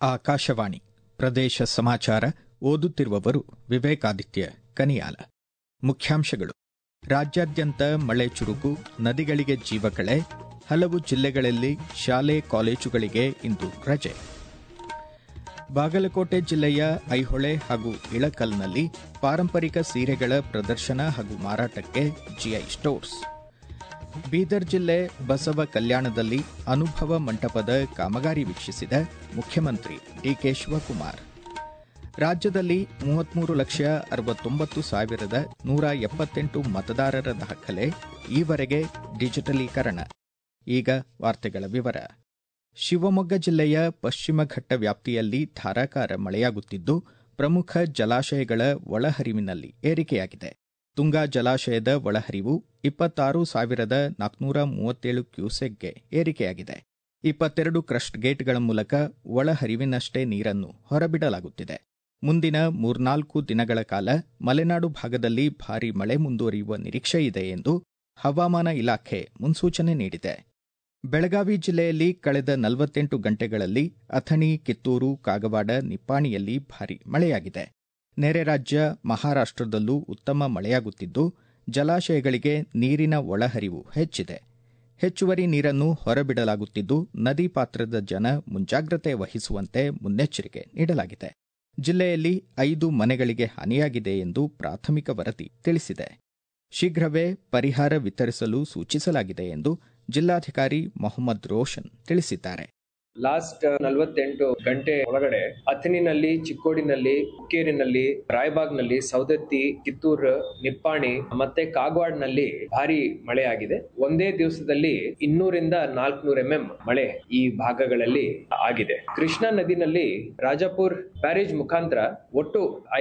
ಆಕಾಶವಾಣಿ ಪ್ರದೇಶ ಸಮಾಚಾರ ಓದುತ್ತಿರುವವರು ವಿವೇಕಾದಿತ್ಯ ಕನಿಯಾಲ. ಮುಖ್ಯಾಂಶಗಳು: ರಾಜ್ಯಾದ್ಯಂತ ಮಳೆ ಚುರುಕು, ನದಿಗಳಿಗೆ ಜೀವಕಳೆ, ಹಲವು ಜಿಲ್ಲೆಗಳಲ್ಲಿ ಶಾಲೆ ಕಾಲೇಜುಗಳಿಗೆ ಇಂದು ರಜೆ. ಬಾಗಲಕೋಟೆ ಜಿಲ್ಲೆಯ ಐಹೊಳೆ ಹಾಗೂ ಇಳಕಲ್ನಲ್ಲಿ ಪಾರಂಪರಿಕ ಸೀರೆಗಳ ಪ್ರದರ್ಶನ ಹಾಗೂ ಮಾರಾಟಕ್ಕೆ ಜಿಐ ಸ್ಟೋರ್ಸ್. ಬೀದರ್ ಜಿಲ್ಲೆ ಬಸವ ಕಲ್ಯಾಣದಲ್ಲಿ ಅನುಭವ ಮಂಟಪದ ಕಾಮಗಾರಿ ವೀಕ್ಷಿಸಿದ ಮುಖ್ಯಮಂತ್ರಿ ಡಿಕೆ ಶಿವಕುಮಾರ್. ರಾಜ್ಯದಲ್ಲಿ 33,69,178 ಮತದಾರರ ದಾಖಲೆ, ಈವರೆಗೆ ಡಿಜಿಟಲೀಕರಣ. ಈಗ ವಾರ್ತೆಗಳ ವಿವರ. ಶಿವಮೊಗ್ಗ ಜಿಲ್ಲೆಯ ಪಶ್ಚಿಮ ಘಟ್ಟ ವ್ಯಾಪ್ತಿಯಲ್ಲಿ ಧಾರಾಕಾರ ಮಳೆಯಾಗುತ್ತಿದ್ದು, ಪ್ರಮುಖ ಜಲಾಶಯಗಳ ಒಳಹರಿವಿನಲ್ಲಿ ಏರಿಕೆಯಾಗಿದೆ. ತುಂಗಾ ಜಲಾಶಯದ ಒಳಹರಿವು 26,437 ಕ್ಯೂಸೆಕ್ಗೆ ಏರಿಕೆಯಾಗಿದೆ. 22 ಕ್ರಸ್ಟ್ ಗೇಟ್ಗಳ ಮೂಲಕ ಒಳಹರಿವಿನಷ್ಟೇ ನೀರನ್ನು ಹೊರಬಿಡಲಾಗುತ್ತಿದೆ. ಮುಂದಿನ 3-4 ದಿನಗಳ ಕಾಲ ಮಲೆನಾಡು ಭಾಗದಲ್ಲಿ ಭಾರೀ ಮಳೆ ಮುಂದುವರಿಯುವ ನಿರೀಕ್ಷೆಯಿದೆ ಎಂದು ಹವಾಮಾನ ಇಲಾಖೆ ಮುನ್ಸೂಚನೆ ನೀಡಿದೆ. ಬೆಳಗಾವಿ ಜಿಲ್ಲೆಯಲ್ಲಿ ಕಳೆದ 48 ಗಂಟೆಗಳಲ್ಲಿ ಅಥಣಿ, ಕಿತ್ತೂರು, ಕಾಗವಾಡ, ನಿಪ್ಪಾಣಿಯಲ್ಲಿ ಭಾರೀ ಮಳೆಯಾಗಿದೆ. ನೆರೆ ರಾಜ್ಯ ಮಹಾರಾಷ್ಟದಲ್ಲೂ ಉತ್ತಮ ಮಳೆಯಾಗುತ್ತಿದ್ದು, ಜಲಾಶಯಗಳಿಗೆ ನೀರಿನ ಒಳಹರಿವು ಹೆಚ್ಚಿದೆ. ಹೆಚ್ಚುವರಿ ನೀರನ್ನು ಹೊರಬಿಡಲಾಗುತ್ತಿದ್ದು, ನದಿ ಪಾತ್ರದ ಜನ ಮುಂಜಾಗ್ರತೆ ವಹಿಸುವಂತೆ ಮುನ್ನೆಚ್ಚರಿಕೆ ನೀಡಲಾಗಿದೆ. ಜಿಲ್ಲೆಯಲ್ಲಿ 5 ಮನೆಗಳಿಗೆ ಹಾನಿಯಾಗಿದೆ ಎಂದು ಪ್ರಾಥಮಿಕ ವರದಿ ತಿಳಿಸಿದೆ. ಶೀಘ್ರವೇ ಪರಿಹಾರ ವಿತರಿಸಲು ಸೂಚಿಸಲಾಗಿದೆ ಎಂದು ಜಿಲ್ಲಾಧಿಕಾರಿ ಮೊಹಮ್ಮದ್ ರೋಷನ್ ತಿಳಿಸಿದ್ದಾರೆ. ಲಾಸ್ಟ್ 48 ಗಂಟೆ ಒಳಗಡೆ ಅಥಣಿನಲ್ಲಿ, ಚಿಕ್ಕೋಡಿನಲ್ಲಿ, ಹುಕ್ಕೇರಿನಲ್ಲಿ, ರಾಯಬಾಗ್ನಲ್ಲಿ, ಸೌದತ್ತಿ, ಕಿತ್ತೂರು, ನಿಪ್ಪಾಣಿ ಮತ್ತೆ ಕಾಗವಾಡ್ನಲ್ಲಿ ಭಾರಿ ಮಳೆಯಾಗಿದೆ. ಒಂದೇ ದಿವಸದಲ್ಲಿ 200-400 mm ಮಳೆ ಈ ಭಾಗಗಳಲ್ಲಿ ಆಗಿದೆ. ಕೃಷ್ಣಾ ನದಿನಲ್ಲಿ ರಾಜಾಪುರ್ ಬ್ಯಾರೇಜ್ ಮುಖಾಂತರ ಒಟ್ಟು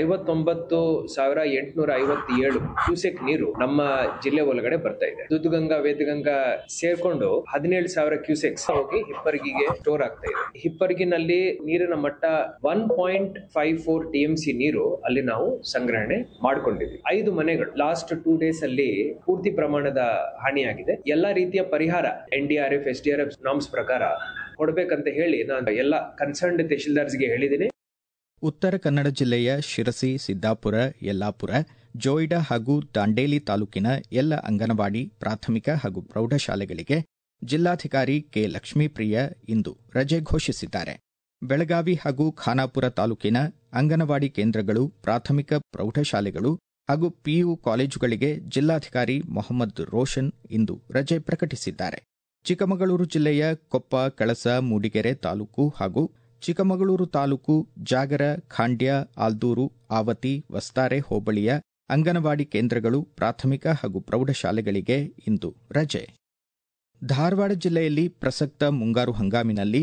59,857 ಕ್ಯೂಸೆಕ್ ನೀರು ನಮ್ಮ ಜಿಲ್ಲೆ ಒಳಗಡೆ ಬರ್ತಾ ಇದೆ. ದುದ್ಗಂಗಾ, ವೇದಗಂಗಾ ಸೇರ್ಕೊಂಡು 17,000 ಕ್ಯೂಸೆಕ್ಸ್ ಹೋಗಿ ಹಿಪ್ಪರಗಿಗೆ ಸ್ಟೋರ್ ಆಗ್ತಾ ಇದೆ. ಹಿಪ್ಪರಗಿನಲ್ಲಿ ನೀರಿನ ಮಟ್ಟ 1.54 TMC ನೀರು ಅಲ್ಲಿ ನಾವು ಸಂಗ್ರಹಣೆ ಮಾಡಿಕೊಂಡಿದ್ವಿ. 5 ಮನೆಗಳು ಲಾಸ್ಟ್ 2 days ಅಲ್ಲಿ ಪೂರ್ತಿ ಪ್ರಮಾಣದ ಹಾನಿಯಾಗಿದೆ. ಎಲ್ಲಾ ರೀತಿಯ ಪರಿಹಾರ NDRF, SDRF ನಾಮ್ಸ್ ಪ್ರಕಾರ ಕೊಡಬೇಕಂತ ಹೇಳಿ ನಾನು ಎಲ್ಲ ಕನ್ಸರ್ನ್ಡ್ ತಹಶೀಲ್ದಾರ್ಸ್ಗೆ ಹೇಳಿದ್ದೀನಿ. ಉತ್ತರ ಕನ್ನಡ ಜಿಲ್ಲೆಯ ಶಿರಸಿ, ಸಿದ್ದಾಪುರ, ಯಲ್ಲಾಪುರ, ಜೋಯಿಡಾ ಹಾಗೂ ದಾಂಡೇಲಿ ತಾಲೂಕಿನ ಎಲ್ಲ ಅಂಗನವಾಡಿ, ಪ್ರಾಥಮಿಕ ಹಾಗೂ ಪ್ರೌಢಶಾಲೆಗಳಿಗೆ ಜಿಲ್ಲಾಧಿಕಾರಿ ಕೆ. ಲಕ್ಷ್ಮೀಪ್ರಿಯ ಇಂದು ರಜೆ ಘೋಷಿಸಿದ್ದಾರೆ. ಬೆಳಗಾವಿ ಹಾಗೂ ಖಾನಾಪುರ ತಾಲೂಕಿನ ಅಂಗನವಾಡಿ ಕೇಂದ್ರಗಳು, ಪ್ರಾಥಮಿಕ ಪ್ರೌಢಶಾಲೆಗಳು ಹಾಗೂ PU ಕಾಲೇಜುಗಳಿಗೆ ಜಿಲ್ಲಾಧಿಕಾರಿ ಮೊಹಮ್ಮದ್ ರೋಷನ್ ಇಂದು ರಜೆ ಪ್ರಕಟಿಸಿದ್ದಾರೆ. ಚಿಕ್ಕಮಗಳೂರು ಜಿಲ್ಲೆಯ ಕೊಪ್ಪ, ಕಳಸ, ಮೂಡಿಗೆರೆ ತಾಲೂಕು ಹಾಗೂ ಚಿಕ್ಕಮಗಳೂರು ತಾಲೂಕು ಜಾಗರ, ಖಾಂಡ್ಯ, ಆಲ್ದೂರು, ಆವತಿ, ವಸ್ತಾರೆ ಹೋಬಳಿಯ ಅಂಗನವಾಡಿ ಕೇಂದ್ರಗಳು, ಪ್ರಾಥಮಿಕ ಹಾಗೂ ಪ್ರೌಢಶಾಲೆಗಳಿಗೆ ಇಂದು ರಜೆ. ಧಾರವಾಡ ಜಿಲ್ಲೆಯಲ್ಲಿ ಪ್ರಸಕ್ತ ಮುಂಗಾರು ಹಂಗಾಮಿನಲ್ಲಿ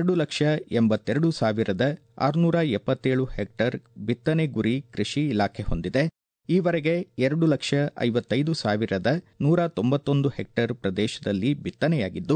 2,82,677 ಹೆಕ್ಟೇರ್ ಬಿತ್ತನೆ ಗುರಿ ಕೃಷಿ ಇಲಾಖೆ ಹೊಂದಿದೆ. ಈವರೆಗೆ 2,55,191 ಹೆಕ್ಟೇರ್ ಪ್ರದೇಶದಲ್ಲಿ ಬಿತ್ತನೆಯಾಗಿದ್ದು,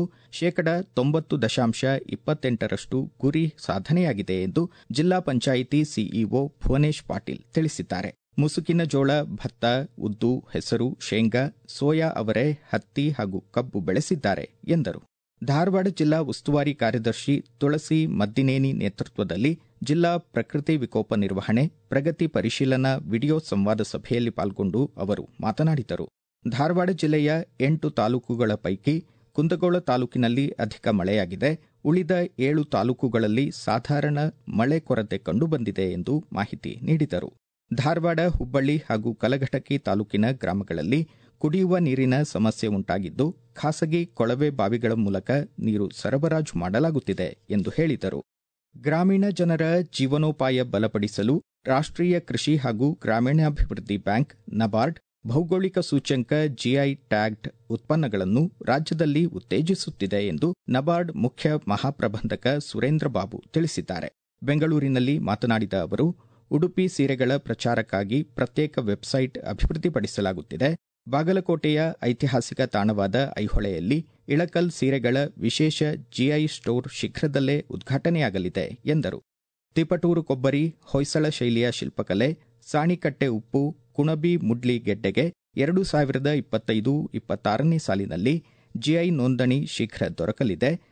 90.28% ಗುರಿ ಸಾಧನೆಯಾಗಿದೆ ಎಂದು ಜಿಲ್ಲಾ ಪಂಚಾಯಿತಿ ಸಿಇಒ ಭುವನೇಶ್ ಪಾಟೀಲ್ ತಿಳಿಸಿದ್ದಾರೆ. ಮುಸುಕಿನ ಜೋಳ, ಭತ್ತ, ಉದ್ದು, ಹೆಸರು, ಶೇಂಗಾ, ಸೋಯಾ ಅವರೆ, ಹತ್ತಿ ಹಾಗೂ ಕಬ್ಬು ಬೆಳೆಸಿದ್ದಾರೆ ಎಂದರು. ಧಾರವಾಡ ಜಿಲ್ಲಾ ಉಸ್ತುವಾರಿ ಕಾರ್ಯದರ್ಶಿ ತುಳಸಿ ಮದ್ದಿನೇನಿ ನೇತೃತ್ವದಲ್ಲಿ ಜಿಲ್ಲಾ ಪ್ರಕೃತಿ ವಿಕೋಪ ನಿರ್ವಹಣೆ ಪ್ರಗತಿ ಪರಿಶೀಲನಾ ವಿಡಿಯೋ ಸಂವಾದ ಸಭೆಯಲ್ಲಿ ಪಾಲ್ಗೊಂಡು ಅವರು ಮಾತನಾಡಿದರು. ಧಾರವಾಡ ಜಿಲ್ಲೆಯ 8 ತಾಲೂಕುಗಳ ಪೈಕಿ ಕುಂದಗೋಳ ತಾಲೂಕಿನಲ್ಲಿ ಅಧಿಕ ಮಳೆಯಾಗಿದೆ. ಉಳಿದ 7 ತಾಲೂಕುಗಳಲ್ಲಿ ಸಾಧಾರಣ ಮಳೆ ಕೊರತೆ ಕಂಡುಬಂದಿದೆ ಎಂದು ಮಾಹಿತಿ ನೀಡಿದರು. ಧಾರವಾಡ, ಹುಬ್ಬಳ್ಳಿ ಹಾಗೂ ಕಲಘಟಕಿ ತಾಲೂಕಿನ ಗ್ರಾಮಗಳಲ್ಲಿ ಕುಡಿಯುವ ನೀರಿನ ಸಮಸ್ಯೆ ಉಂಟಾಗಿದ್ದು, ಖಾಸಗಿ ಕೊಳವೆ ಬಾವಿಗಳ ಮೂಲಕ ನೀರು ಸರಬರಾಜು ಮಾಡಲಾಗುತ್ತಿದೆ ಎಂದು ಹೇಳಿದರು. ಗ್ರಾಮೀಣ ಜನರ ಜೀವನೋಪಾಯ ಬಲಪಡಿಸಲು ರಾಷ್ಟ್ರೀಯ ಕೃಷಿ ಹಾಗೂ ಗ್ರಾಮೀಣಾಭಿವೃದ್ಧಿ ಬ್ಯಾಂಕ್ ನಬಾರ್ಡ್ ಭೌಗೋಳಿಕ ಸೂಚ್ಯಂಕ GI ಟ್ಯಾಗ್ಡ್ ಉತ್ಪನ್ನಗಳನ್ನು ರಾಜ್ಯದಲ್ಲಿ ಉತ್ತೇಜಿಸುತ್ತಿದೆ ಎಂದು ನಬಾರ್ಡ್ ಮುಖ್ಯ ಮಹಾಪ್ರಬಂಧಕ ಸುರೇಂದ್ರ ಬಾಬು ತಿಳಿಸಿದ್ದಾರೆ. ಬೆಂಗಳೂರಿನಲ್ಲಿ ಮಾತನಾಡಿದ ಅವರು, ಉಡುಪಿ ಸೀರೆಗಳ ಪ್ರಚಾರಕ್ಕಾಗಿ ಪ್ರತ್ಯೇಕ ವೆಬ್ಸೈಟ್ ಅಭಿವೃದ್ಧಿಪಡಿಸಲಾಗುತ್ತಿದೆ. ಬಾಗಲಕೋಟೆಯ ಐತಿಹಾಸಿಕ ತಾಣವಾದ ಐಹೊಳೆಯಲ್ಲಿ ಇಳಕಲ್ ಸೀರೆಗಳ ವಿಶೇಷ GI ಸ್ಟೋರ್ ಶೀಘ್ರದಲ್ಲೇ ಉದ್ಘಾಟನೆಯಾಗಲಿದೆ ಎಂದರು. ತಿಪಟೂರು ಕೊಬ್ಬರಿ, ಹೊಯ್ಸಳ ಶೈಲಿಯ ಶಿಲ್ಪಕಲೆ, ಸಾಣಿಕಟ್ಟೆ ಉಪ್ಪು, ಕುಣಬಿ ಮುಡ್ಲಿ ಗೆಡ್ಡೆಗೆ 2025-26 ಸಾಲಿನಲ್ಲಿ GI ನೋಂದಣಿ ಶೀಘ್ರ ದೊರಕಲಿದೆ.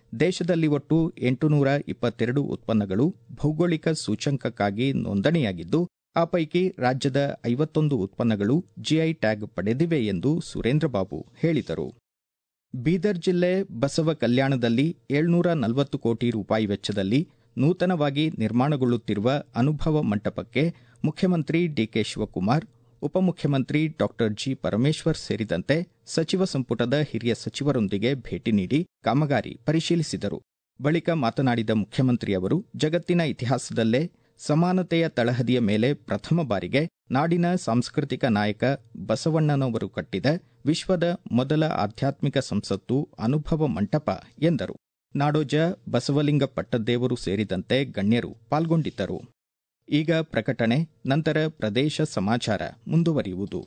ದೇಶದಲ್ಲಿ ಒಟ್ಟು 822 ಉತ್ಪನ್ನಗಳು ಭೌಗೋಳಿಕ ಸೂಚ್ಯಂಕಕ್ಕಾಗಿ ನೋಂದಣಿಯಾಗಿದ್ದು, ಆ ಪೈಕಿ ರಾಜ್ಯದ 51 ಉತ್ಪನ್ನಗಳು ಜಿಐ ಟ್ಯಾಗ್ ಪಡೆದಿವೆ ಎಂದು ಸುರೇಂದ್ರಬಾಬು ಹೇಳಿದರು. ಬೀದರ್ ಜಿಲ್ಲೆ ಬಸವ ಕಲ್ಯಾಣದಲ್ಲಿ 740 ಕೋಟಿ ರೂಪಾಯಿ ವೆಚ್ಚದಲ್ಲಿ ನೂತನವಾಗಿ ನಿರ್ಮಾಣಗೊಳ್ಳುತ್ತಿರುವ ಅನುಭವ ಮಂಟಪಕ್ಕೆ ಮುಖ್ಯಮಂತ್ರಿ ಡಿಕೆ ಶಿವಕುಮಾರ್, ಉಪಮುಖ್ಯಮಂತ್ರಿ ಡಾ ಜಿ ಪರಮೇಶ್ವರ್ ಸೇರಿದಂತೆ ಸಚಿವ ಸಂಪುಟದ ಹಿರಿಯ ಸಚಿವರೊಂದಿಗೆ ಭೇಟಿ ನೀಡಿ ಕಾಮಗಾರಿ ಪರಿಶೀಲಿಸಿದರು. ಬಳಿಕ ಮಾತನಾಡಿದ ಮುಖ್ಯಮಂತ್ರಿ ಅವರು, ಜಗತ್ತಿನ ಇತಿಹಾಸದಲ್ಲೇ ಸಮಾನತೆಯ ತಳಹದಿಯ ಮೇಲೆ ಪ್ರಥಮ ಬಾರಿಗೆ ನಾಡಿನ ಸಾಂಸ್ಕೃತಿಕ ನಾಯಕ ಬಸವಣ್ಣನವರು ಕಟ್ಟಿದ ವಿಶ್ವದ ಮೊದಲ ಆಧ್ಯಾತ್ಮಿಕ ಸಂಸತ್ತು ಅನುಭವ ಮಂಟಪ ಎಂದರು. ನಾಡೋಜ ಬಸವಲಿಂಗ ಪಟ್ಟದ್ದೇವರು ಸೇರಿದಂತೆ ಗಣ್ಯರು ಪಾಲ್ಗೊಂಡಿದ್ದರು. ಈಗ ಪ್ರಕಟಣೆ, ನಂತರ ಪ್ರದೇಶ ಸಮಾಚಾರ ಮುಂದುವರಿಯುವುದು.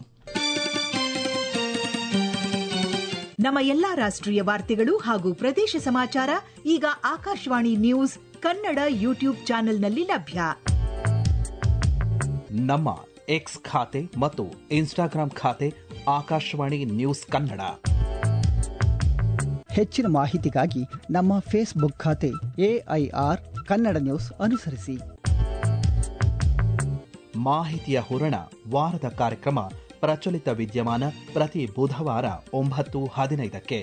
ನಮ್ಮ ಎಲ್ಲಾ ರಾಷ್ಟ್ರೀಯ ವಾರ್ತೆಗಳು ಹಾಗೂ ಪ್ರದೇಶ ಸಮಾಚಾರ ಈಗ ಆಕಾಶವಾಣಿ ನ್ಯೂಸ್ ಕನ್ನಡ ಯೂಟ್ಯೂಬ್ ಚಾನೆಲ್ನಲ್ಲಿ ಲಭ್ಯ. ನಮ್ಮ ಎಕ್ಸ್ ಖಾತೆ ಮತ್ತು ಇನ್ಸ್ಟಾಗ್ರಾಂ ಖಾತೆ ಆಕಾಶವಾಣಿ ನ್ಯೂಸ್ ಕನ್ನಡ. ಹೆಚ್ಚಿನ ಮಾಹಿತಿಗಾಗಿ ನಮ್ಮ ಫೇಸ್ಬುಕ್ ಖಾತೆ AIR ಕನ್ನಡ ನ್ಯೂಸ್ ಅನುಸರಿಸಿ. ಮಾಹಿತಿಯ ಹೂರಣ ವಾರದ ಕಾರ್ಯಕ್ರಮ ಪ್ರಚಲಿತ ವಿದ್ಯಮಾನ ಪ್ರತಿ ಬುಧವಾರ 9:15ಕ್ಕೆ.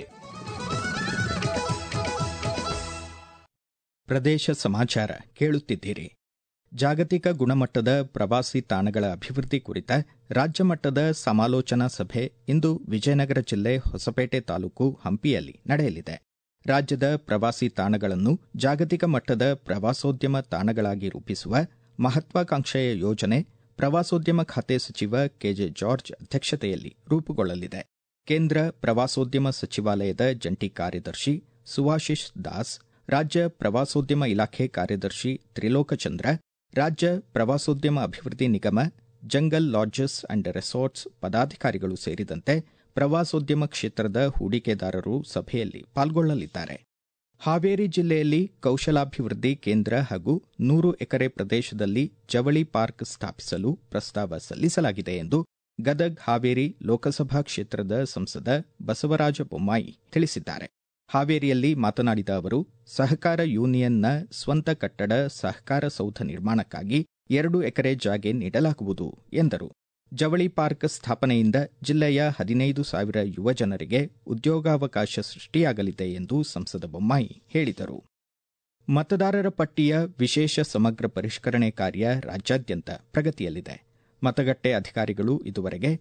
ಪ್ರದೇಶ ಸಮಾಚಾರ ಕೇಳುತ್ತಿದ್ದೀರಿ. ಜಾಗತಿಕ ಗುಣಮಟ್ಟದ ಪ್ರವಾಸಿ ತಾಣಗಳ ಅಭಿವೃದ್ಧಿ ಕುರಿತ ರಾಜ್ಯ ಮಟ್ಟದ ಸಮಾಲೋಚನಾ ಸಭೆ ಇಂದು ವಿಜಯನಗರ ಜಿಲ್ಲೆ ಹೊಸಪೇಟೆ ತಾಲೂಕು ಹಂಪಿಯಲ್ಲಿ ನಡೆಯಲಿದೆ. ರಾಜ್ಯದ ಪ್ರವಾಸಿ ತಾಣಗಳನ್ನು ಜಾಗತಿಕ ಮಟ್ಟದ ಪ್ರವಾಸೋದ್ಯಮ ತಾಣಗಳಾಗಿ ರೂಪಿಸುವ ಮಹತ್ವಾಕಾಂಕ್ಷೆಯ ಯೋಜನೆ ಪ್ರವಾಸೋದ್ಯಮ ಖಾತೆ ಸಚಿವ ಕೆಜೆ ಜಾರ್ಜ್ ಅಧ್ಯಕ್ಷತೆಯಲ್ಲಿ ರೂಪುಗೊಳ್ಳಲಿದೆ. ಕೇಂದ್ರ ಪ್ರವಾಸೋದ್ಯಮ ಸಚಿವಾಲಯದ ಜಂಟಿ ಕಾರ್ಯದರ್ಶಿ ಸುಭಾಷಿಶ್ ದಾಸ್, ರಾಜ್ಯ ಪ್ರವಾಸೋದ್ಯಮ ಇಲಾಖೆ ಕಾರ್ಯದರ್ಶಿ ತ್ರಿಲೋಕಚಂದ್ರ, ರಾಜ್ಯ ಪ್ರವಾಸೋದ್ಯಮ ಅಭಿವೃದ್ಧಿ ನಿಗಮ, ಜಂಗಲ್ ಲಾಡ್ಜಸ್ ಅಂಡ್ ರೆಸಾರ್ಟ್ಸ್ ಪದಾಧಿಕಾರಿಗಳು ಸೇರಿದಂತೆ ಪ್ರವಾಸೋದ್ಯಮ ಕ್ಷೇತ್ರದ ಹೂಡಿಕೆದಾರರು ಸಭೆಯಲ್ಲಿ ಪಾಲ್ಗೊಳ್ಳಲಿದ್ದಾರೆ. ಹಾವೇರಿ ಜಿಲ್ಲೆಯಲ್ಲಿ ಕೌಶಲಾಭಿವೃದ್ಧಿ ಕೇಂದ್ರ ಹಾಗೂ 100 ಎಕರೆ ಪ್ರದೇಶದಲ್ಲಿ ಜವಳಿ ಪಾರ್ಕ್ ಸ್ಥಾಪಿಸಲು ಪ್ರಸ್ತಾವ ಸಲ್ಲಿಸಲಾಗಿದೆ ಎಂದು ಗದಗ್ ಹಾವೇರಿ ಲೋಕಸಭಾ ಕ್ಷೇತ್ರದ ಸಂಸದ ಬಸವರಾಜ ಬೊಮ್ಮಾಯಿ ತಿಳಿಸಿದ್ದಾರೆ. ಹಾವೇರಿಯಲ್ಲಿ ಮಾತನಾಡಿದ ಅವರು, ಸಹಕಾರ ಯೂನಿಯನ್ನ ಸ್ವಂತ ಕಟ್ಟಡ ಸಹಕಾರ ಸೌಧ ನಿರ್ಮಾಣಕ್ಕಾಗಿ 2 ಎಕರೆ ಜಾಗೆ ನೀಡಲಾಗುವುದು ಎಂದರು. ಜವಳಿ ಪಾರ್ಕ್ ಸ್ಥಾಪನೆಯಿಂದ ಜಿಲ್ಲೆಯ 15,000 ಯುವ ಜನರಿಗೆ ಉದ್ಯೋಗಾವಕಾಶ ಸೃಷ್ಟಿಯಾಗಲಿದೆ ಎಂದು ಸಂಸದ ಬೊಮ್ಮಾಯಿ ಹೇಳಿದರು. ಮತದಾರರ ಪಟ್ಟಿಯ ವಿಶೇಷ ಸಮಗ್ರ ಪರಿಷ್ಕರಣೆ ಕಾರ್ಯ ರಾಜ್ಯಾದ್ಯಂತ ಪ್ರಗತಿಯಲ್ಲಿದೆ. ಮತಗಟ್ಟೆ ಅಧಿಕಾರಿಗಳು ಇದುವರೆಗೆ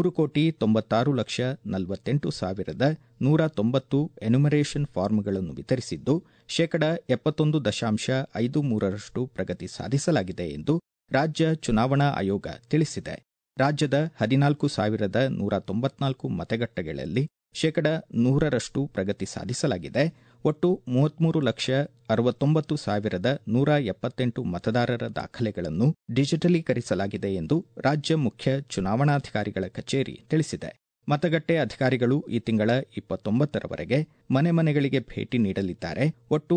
3,96,48,190 ಎನ್ಯುಮರೇಷನ್ ಫಾರ್ಮ್ಗಳನ್ನು ವಿತರಿಸಿದ್ದು, 71.53% ಪ್ರಗತಿ ಸಾಧಿಸಲಾಗಿದೆ ಎಂದು ರಾಜ್ಯ ಚುನಾವಣಾ ಆಯೋಗ ತಿಳಿಸಿದೆ. ರಾಜ್ಯದ 14,194 ಮತಗಟ್ಟೆಗಳಲ್ಲಿ 100% ಪ್ರಗತಿ ಸಾಧಿಸಲಾಗಿದೆ. ಒಟ್ಟು 33,69,178 ಮತದಾರರ ದಾಖಲೆಗಳನ್ನು ಡಿಜಿಟಲೀಕರಿಸಲಾಗಿದೆ ಎಂದು ರಾಜ್ಯ ಮುಖ್ಯ ಚುನಾವಣಾಧಿಕಾರಿಗಳ ಕಚೇರಿ ತಿಳಿಸಿದೆ. ಮತಗಟ್ಟೆ ಅಧಿಕಾರಿಗಳು ಈ ತಿಂಗಳ 29ರವರೆಗೆ ಮನೆಗಳಿಗೆ ಭೇಟಿ ನೀಡಲಿದ್ದಾರೆ. ಒಟ್ಟು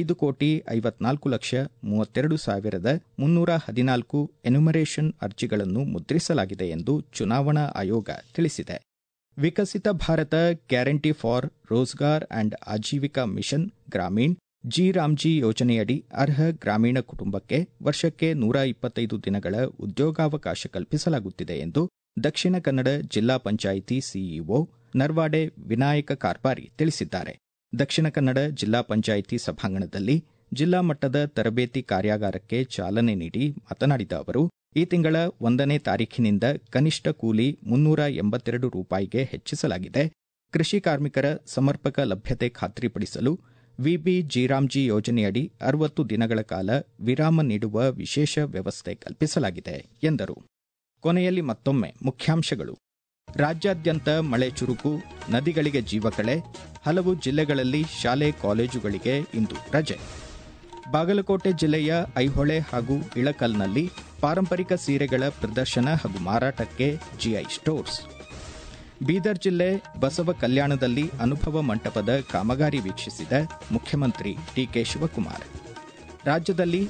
5,54,32,314 ಎನ್ಯುಮರೇಷನ್ ಅರ್ಜಿಗಳನ್ನು ಮುದ್ರಿಸಲಾಗಿದೆ ಎಂದು ಚುನಾವಣಾ ಆಯೋಗ ತಿಳಿಸಿದೆ. Viksit Bharat guarantee for Rozgar and Ajeevika mission Gramin G ಯೋಜನೆಯಡಿ ಅರ್ಹ ಗ್ರಾಮೀಣ ಕುಟುಂಬಕ್ಕೆ ವರ್ಷಕ್ಕೆ 125 ದಿನಗಳ ಉದ್ಯೋಗಾವಕಾಶ ಕಲ್ಪಿಸಲಾಗುತ್ತಿದೆ ಎಂದು ದಕ್ಷಿಣ ಕನ್ನಡ ಜಿಲ್ಲಾ ಪಂಚಾಯಿತಿ ಸಿಇಒ ನರ್ವಾಡೆ ವಿನಾಯಕ ಕಾರ್ಪಾರಿ ತಿಳಿಸಿದ್ದಾರೆ. ದಕ್ಷಿಣ ಕನ್ನಡ ಜಿಲ್ಲಾ ಪಂಚಾಯಿತಿ ಸಭಾಂಗಣದಲ್ಲಿ ಜಿಲ್ಲಾ ಮಟ್ಟದ ತರಬೇತಿ ಕಾರ್ಯಾಗಾರಕ್ಕೆ ಚಾಲನೆ ನೀಡಿ ಮಾತನಾಡಿದ ಅವರು, ಈ ತಿಂಗಳ 1ನೇ ತಾರೀಖಿನಿಂದ ಕನಿಷ್ಠ ಕೂಲಿ 382 ರೂಪಾಯಿಗೆ ಹೆಚ್ಚಿಸಲಾಗಿದೆ. ಕೃಷಿ ಕಾರ್ಮಿಕರ ಸಮರ್ಪಕ ಲಭ್ಯತೆ ಖಾತ್ರಿಪಡಿಸಲು ವಿಬಿ ಜಿ ಯೋಜನೆಯಡಿ 60 ದಿನಗಳ ಕಾಲ ವಿರಾಮ ನೀಡುವ ವಿಶೇಷ ವ್ಯವಸ್ಥೆ ಕಲ್ಪಿಸಲಾಗಿದೆ ಎಂದರು. ಕೊನೆಯಲ್ಲಿ ಮತ್ತೊಮ್ಮೆ ಮುಖ್ಯಾಂಶಗಳು. ರಾಜ್ಯಾದ್ಯಂತ ಮಳೆ ಚುರುಕು, ನದಿಗಳಿಗೆ ಜೀವಕಳೆ, ಹಲವು ಜಿಲ್ಲೆಗಳಲ್ಲಿ ಶಾಲೆ ಕಾಲೇಜುಗಳಿಗೆ ಇಂದು ರಜೆ. ಬಾಗಲಕೋಟೆ ಜಿಲ್ಲೆಯ ಐಹೊಳೆ ಹಾಗೂ ಇಳಕಲ್ನಲ್ಲಿ ಪಾರಂಪರಿಕ ಸೀರೆಗಳ ಪ್ರದರ್ಶನ ಹಾಗೂ ಮಾರಾಟಕ್ಕೆ ಜಿಐ ಸ್ಟೋರ್ಸ್. ಬೀದರ್ ಜಿಲ್ಲೆ ಬಸವ ಕಲ್ಯಾಣದಲ್ಲಿ ಅನುಭವ ಮಂಟಪದ ಕಾಮಗಾರಿ ವೀಕ್ಷಿಸಿದ ಮುಖ್ಯಮಂತ್ರಿ ಡಿಕೆ ಶಿವಕುಮಾರ್. ರಾಜ್ಯದಲ್ಲಿ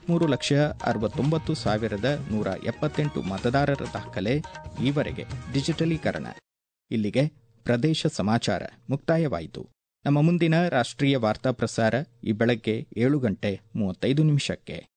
33,69,178 ಮತದಾರರ ದಾಖಲೆ, ಈವರೆಗೆ ಡಿಜಿಟಲೀಕರಣ. ಇಲ್ಲಿಗೆ ಪ್ರದೇಶ ಸಮಾಚಾರ ಮುಕ್ತಾಯವಾಯಿತು. ನಮ್ಮ ಮುಂದಿನ ರಾಷ್ಟ್ರೀಯ ವಾರ್ತಾ ಪ್ರಸಾರ ಈ ಬೆಳಗ್ಗೆ 7:35